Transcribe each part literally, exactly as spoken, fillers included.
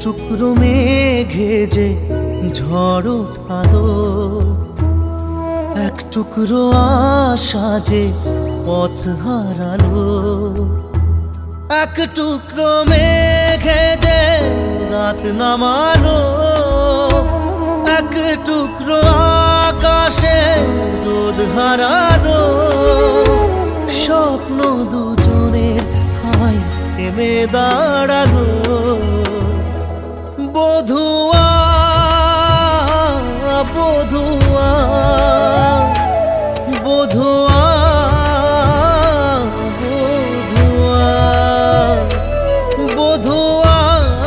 টুকরো মেঘে যে ঝড় উঠালো, এক টুকরো আশা যে পথ হারালো। এক টুকরো মেঘে যে রাত নামালো, এক টুকরো আকাশে রোদ হারালো। স্বপ্ন দুজনের হাই থেমে দাঁড়ালো। বধুয়া বধুয়া বধুয়া বধুয়া বধুয়া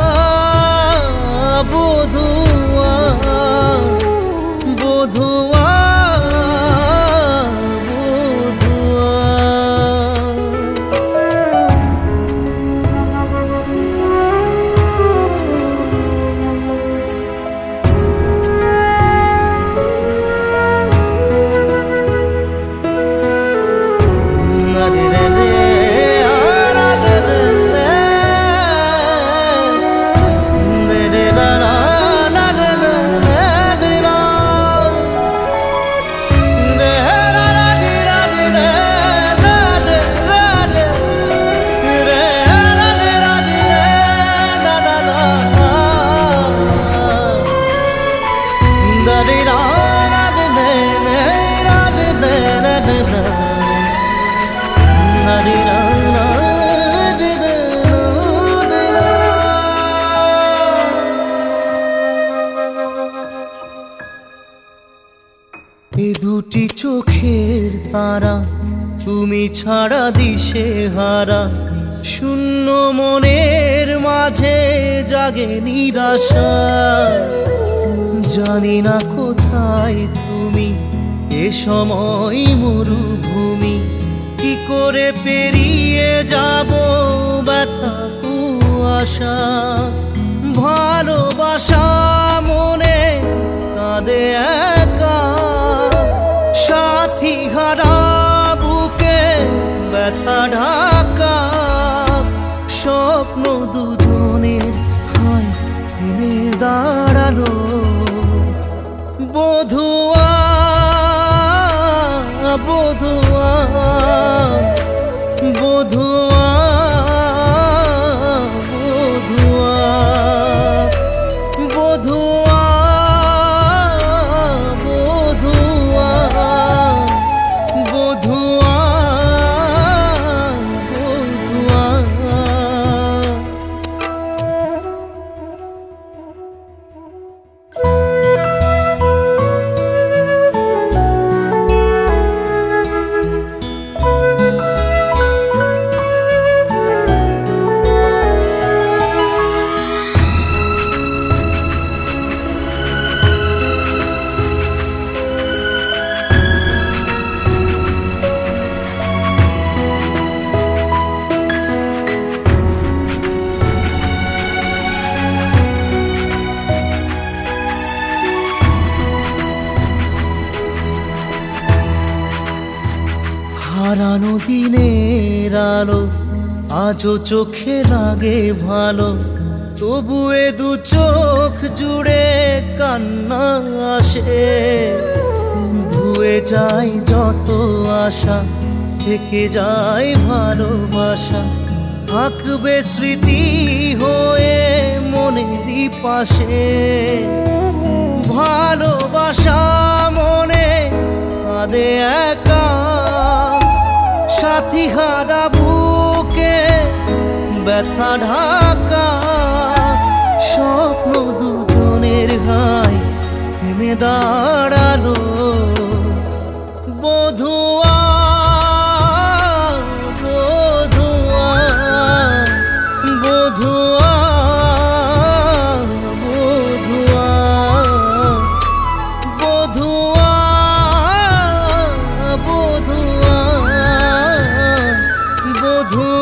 বধুয়া বধুয়া এ দুটি চোখের তারা তুমি ছাড়া দিশে হারা। শূন্য মনের মাঝে জাগে নিরাশা। জানি না কোথায় তুমি, এ সময় মরুভূমি। কি করে পেরিয়ে যাব ব্যথা কুয়াশা। ভালোবাসা মনে কাঁদে একা। সাথী হারা বুকে ব্যথা ঢাকা। স্বপ্ন দুজনের হাই থেমে দাঁড়ালো। বধুয়া বধুয়া বধুয়া বধুয়া বধুয়া হারানো দিনের আলো আজও চোখে লাগে ভালো। তবু এ দু চোখ জুড়ে কান্না আসে। ধুয়ে যায় যত আশা, থেকে যায় ভালোবাসা। থাকবে স্মৃতি হয়ে মনেরই পাশে। ভালোবাসা মনে কাঁদে একা। সাথী হারা বুকে ব্যথা ঢাকা। স্বপ্ন দুজনের হাই থেমে দাঁড়ালো। বধুয়া বধুয়া বধুয়া বধুয়া বধুয়া বধুয়া বধুয়া।